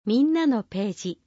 みんなのページ。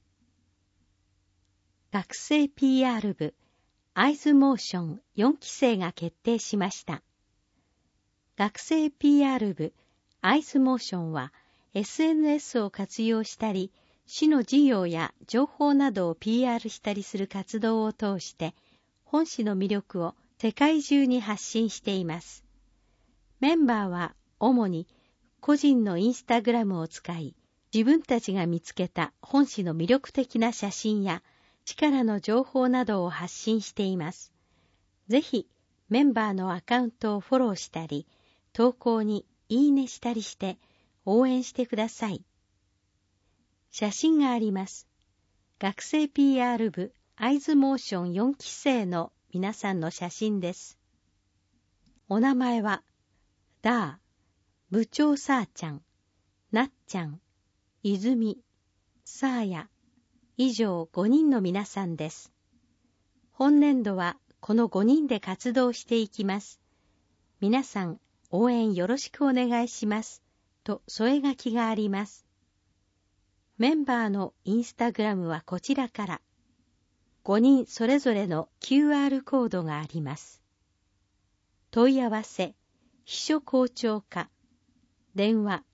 学生 PR 部アイズモーション4期生が決定しました。学生 PR 部アイズモーションは SNS を活用したり、市の事業や情報などを PR したりする活動を通して、本市の魅力を世界中に発信しています。メンバーは主に個人のインスタグラムを使い、自分たちが見つけた本市の魅力的な写真や力の情報などを発信しています。ぜひメンバーのアカウントをフォローしたり、投稿にいいねしたりして応援してください。写真があります。学生 PR 部アイズモーション4期生の皆さんの写真です。お名前は、ダー、部長さーちゃん、なっちゃん、いずみ、さーや、以上5人の皆さんです。本年度はこの5人で活動していきます。皆さん応援よろしくお願いします。と添え書きがあります。メンバーのインスタグラムはこちらから。5人それぞれの QR コードがあります。問い合わせ、秘書校長課、電話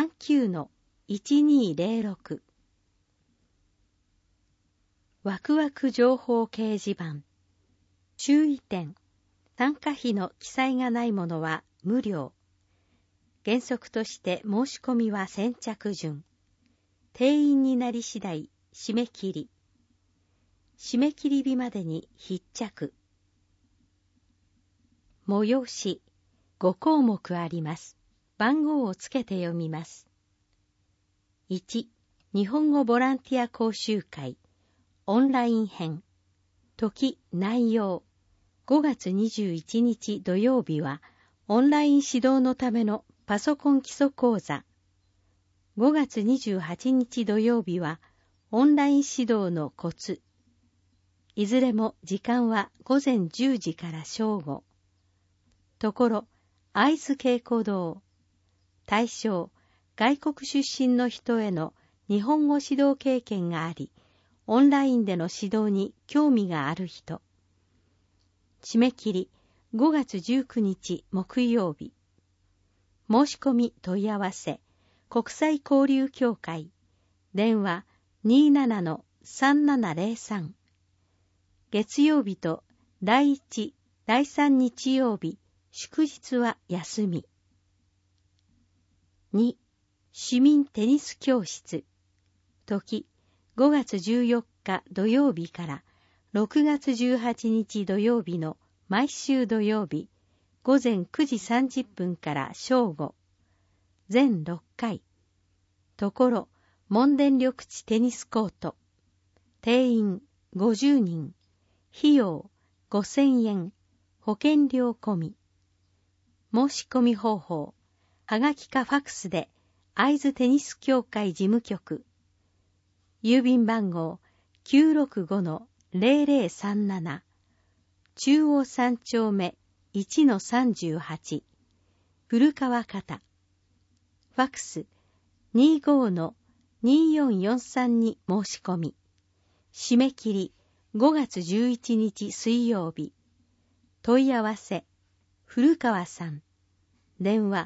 39-1206。ワクワク情報掲示板。注意点。参加費の記載がないものは無料。原則として申し込みは先着順。定員になり次第締め切り。締め切り日までに必着。催し5項目あります。番号をつけて読みます。1、日本語ボランティア講習会オンライン編。時、内容。5月21日土曜日はオンライン指導のためのパソコン基礎講座。5月28日土曜日はオンライン指導のコツ。いずれも時間は午前10時から正午。ところ、会津稽古堂。対象、外国出身の人への日本語指導経験があり、オンラインでの指導に興味がある人。締め切り、5月19日木曜日。申し込み問い合わせ、国際交流協会。電話 27-3703。月曜日と第1、第3日曜日、祝日は休み。2、市民テニス教室。時、5月14日土曜日から6月18日土曜日の毎週土曜日、午前9時30分から正午。全6回。ところ、門田緑地テニスコート。定員50人。費用5000円。保険料込み。申し込み方法。はがきかファックスで、会津テニス協会事務局。郵便番号 965-0037。中央3丁目 1-38。古川方。ファックス 25-2443 に申し込み。締め切り5月11日水曜日。問い合わせ、古川さん。電話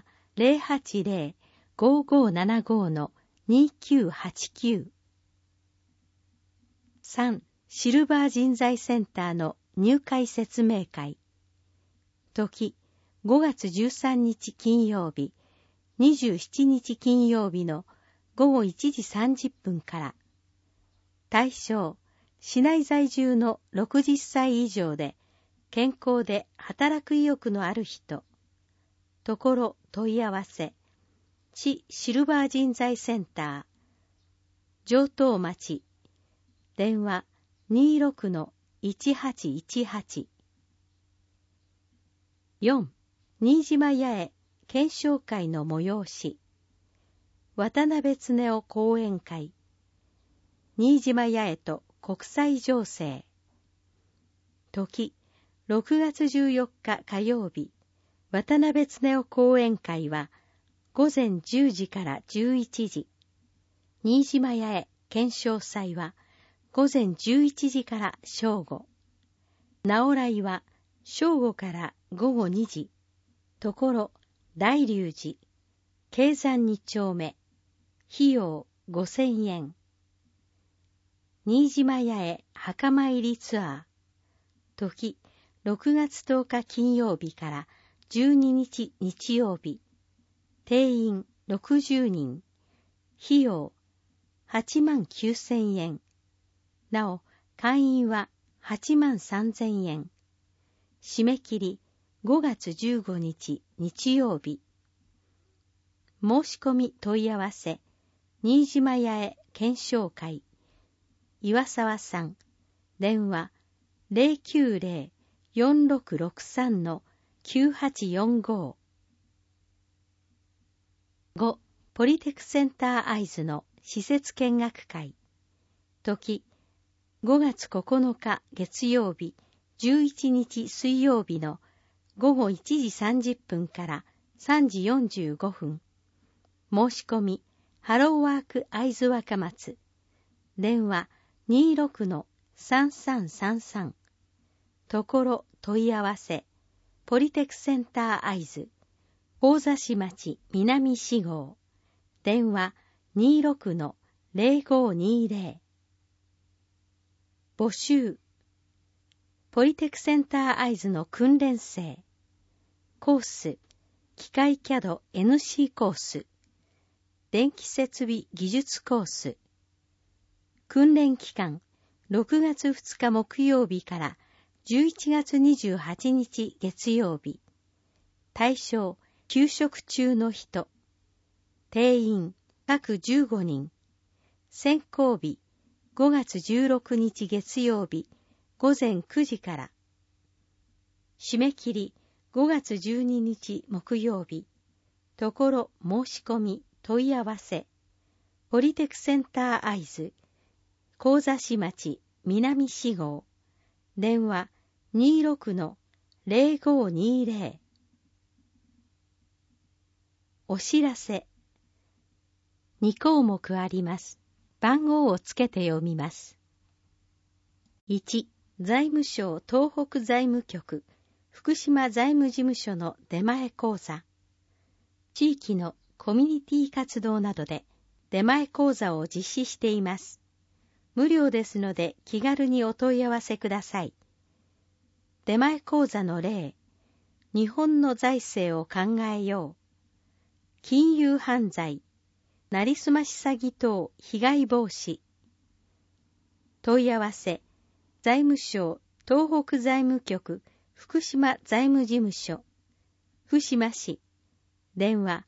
080-5575-2989。3. シルバー人材センターの入会説明会。時、5月13日金曜日、27日金曜日の午後1時30分から。対象、市内在住の60歳以上で、健康で働く意欲のある人。ところ問い合わせ。市シルバー人材センター。城東町。電話 26-1818。4. 新島八重検証会の催し。渡辺恒夫講演会。新島八重と国際情勢。時、6月14日火曜日、渡辺恒夫講演会は午前10時から11時。新島八重検証祭は午前11時から正午。直来は正午から午後2時。ところ大龍寺、経山2丁目。費用5000円。新島屋へ墓参りツアー。時6月10日金曜日から12日日曜日。定員60人。費用89000円。なお、会員は83000円。締め切り5月15日日曜日。申し込み問い合わせ、新島屋へ検証会。岩沢さん、電話090-4663-9845。5. ポリテクセンター会津の施設見学会。時5月9日月曜日、11日水曜日の午後1時30分から3時45分。申し込み、ハローワーク会津若松。電話26-3333。ところ問い合わせ、ポリテクセンター会津。神座市町南4号。電話26-0520。募集。ポリテクセンター会津の訓練生。コース、機械CAD NC コース。電気設備技術コース。訓練期間、6月2日木曜日から11月28日月曜日。対象、休職中の人。定員、各15人。選考日、5月16日月曜日、午前9時から。締め切り、5月12日木曜日。ところ申し込み、問い合わせ。ポリテクセンター会津。神座市町南4号。電話26-0520。お知らせ。2項目あります。番号をつけて読みます。1、財務省東北財務局福島財務事務所の出前講座。地域のコミュニティ活動などで出前講座を実施しています。無料ですので気軽にお問い合わせください。出前講座の例、日本の財政を考えよう。金融犯罪、なりすまし詐欺等被害防止。問い合わせ、財務省東北財務局福島財務事務所、福島市。電話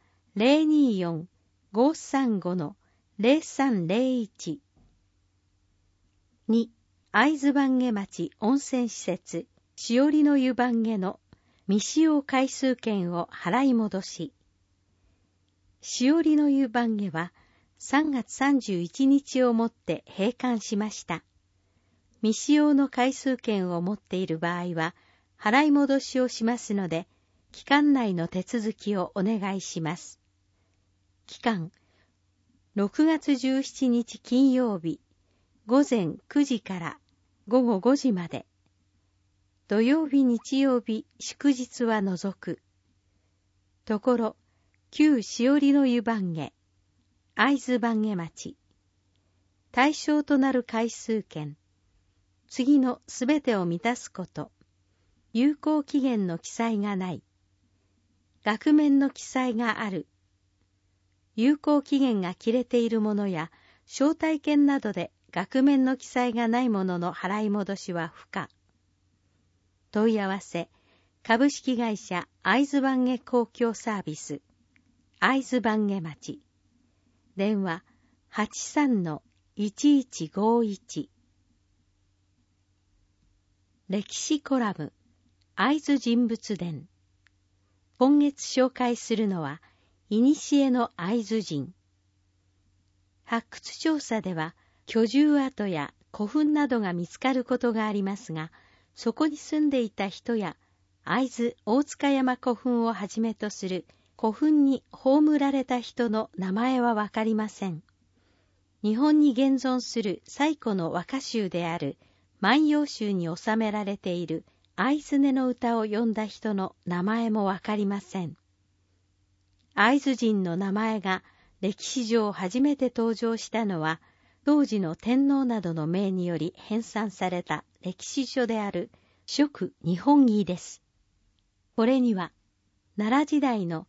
024-535-0301。2、会津坂下町温泉施設、しおりの湯坂下の未使用回数券を払い戻し。しおりの湯坂下は3月31日をもって閉館しました。未使用の回数券を持っている場合は、払い戻しをしますので、期間内の手続きをお願いします。期間、6月17日金曜日、午前9時から午後5時まで。土曜日日曜日祝日は除く。ところ、旧しおりの湯坂下、会津坂下町。対象となる回数券。次のすべてを満たすこと。有効期限の記載がない。額面の記載がある。有効期限が切れているものや、招待券などで額面の記載がないものの払い戻しは不可。問い合わせ、株式会社会津坂下公共サービス、会津坂下町。電話83-1151。歴史コラム、会津人物伝。今月紹介するのは、古の会津人。発掘調査では、居住跡や古墳などが見つかることがありますが、そこに住んでいた人や、会津大塚山古墳をはじめとする古墳に葬られた人の名前はわかりません。 日本に現存する最古の和歌集である万葉集に収められている藍詰の歌を詠んだ人の名前もわかりません。会津人の名前が歴史上初めて登場したのは、当時の天皇などの命により編纂された歴史書である蜀日本紀です。これには、奈良時代の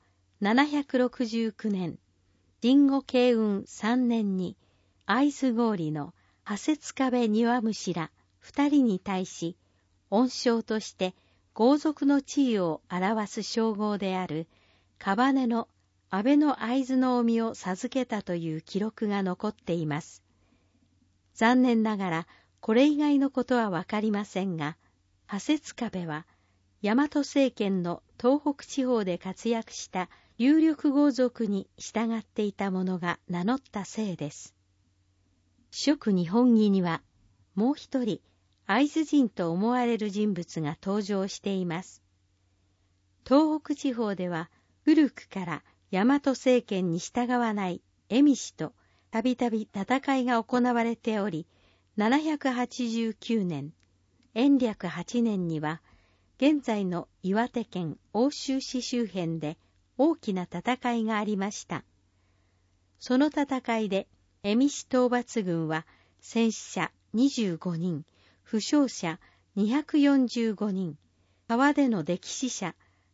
769年、神護慶運3年に、会津郡の破雪壁庭虫ら2人に対し、恩賞として豪族の地位を表す称号である、姓の安倍の会津の臣を授けたという記録が残っています。残念ながら、これ以外のことはわかりませんが、破雪壁は、大和政権の東北地方で活躍した有力豪族に従っていた者が名乗ったせいです。蜀日本紀には、もう一人、会津人と思われる人物が登場しています。東北地方では、古くから大和政権に従わない蝦夷とたびたび戦いが行われており、789年、延暦8年には、現在の岩手県奥州市周辺で大きな戦いがありました。その戦いで、蝦夷討伐軍は戦死者25人、負傷者245人、川での溺死者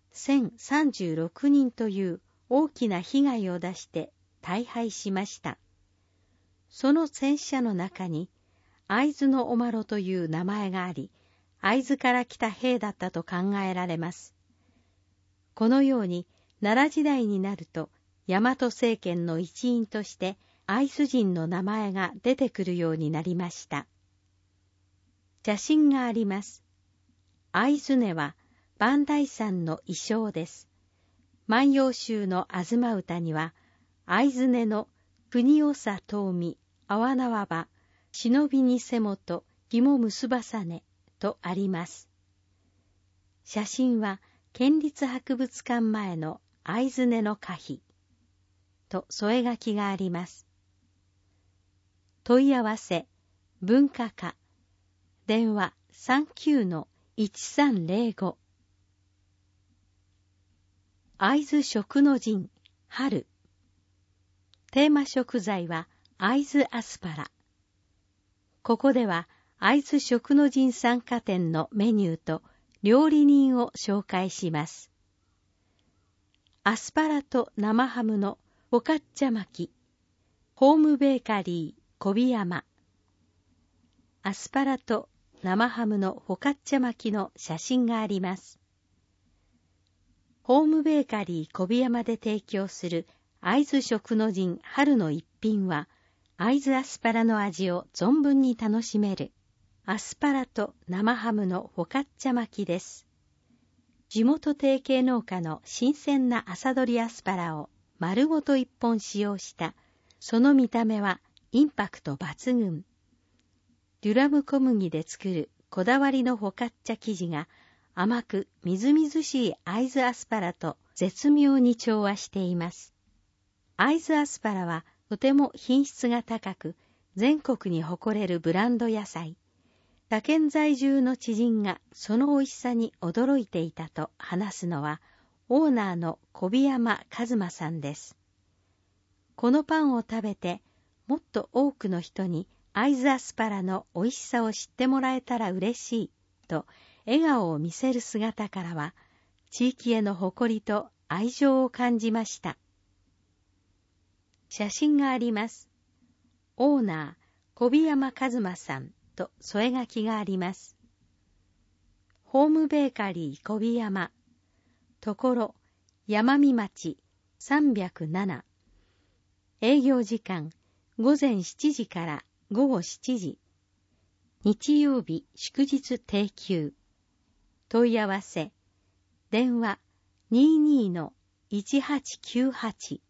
1036人という大きな被害を出して大敗しました。その戦死者の中に、会津のおまろという名前があり、会津から来た兵だったと考えられます。このように、奈良時代になると、大和政権の一員として、会津人の名前が出てくるようになりました。写真があります。会津根は、磐梯山の意匠です。万葉集の吾妻歌には、会津根の国長遠見、阿波縄場、忍びに瀬本、紐結ばさね、とあります。写真は、県立博物館前の会津根の歌碑、と添え書きがあります。問い合わせ、文化課、電話 39-1305。会津食の陣、春。テーマ食材は会津アスパラ。ここでは会津食の陣参加店のメニューと料理人を紹介します。アスパラと生ハムのフォカッチャ巻き、ホームベーカリー小檜山。アスパラと生ハムのフォカッチャ巻きの写真があります。ホームベーカリー小檜山で提供する会津食の陣春の一品は、会津アスパラの味を存分に楽しめるアスパラと生ハムのフォカッチャ巻きです。地元提携農家の新鮮な朝どりアスパラを丸ごと一本使用した、その見た目はインパクト抜群。デュラム小麦で作るこだわりのフォカッチャ生地が甘くみずみずしい会津アスパラと絶妙に調和しています。会津アスパラはとても品質が高く、全国に誇れるブランド野菜。他県在住の知人がその美味しさに驚いていたと話すのは、オーナーの小檜山和馬さんです。このパンを食べて、もっと多くの人に会津アスパラの美味しさを知ってもらえたら嬉しい、と笑顔を見せる姿からは、地域への誇りと愛情を感じました。写真があります。オーナー、小檜山和馬さんと添え書きがあります。ホームベーカリー小檜山、ところ、山見町307。営業時間、午前7時から午後7時。日曜日祝日定休。問い合わせ、電話 22-1898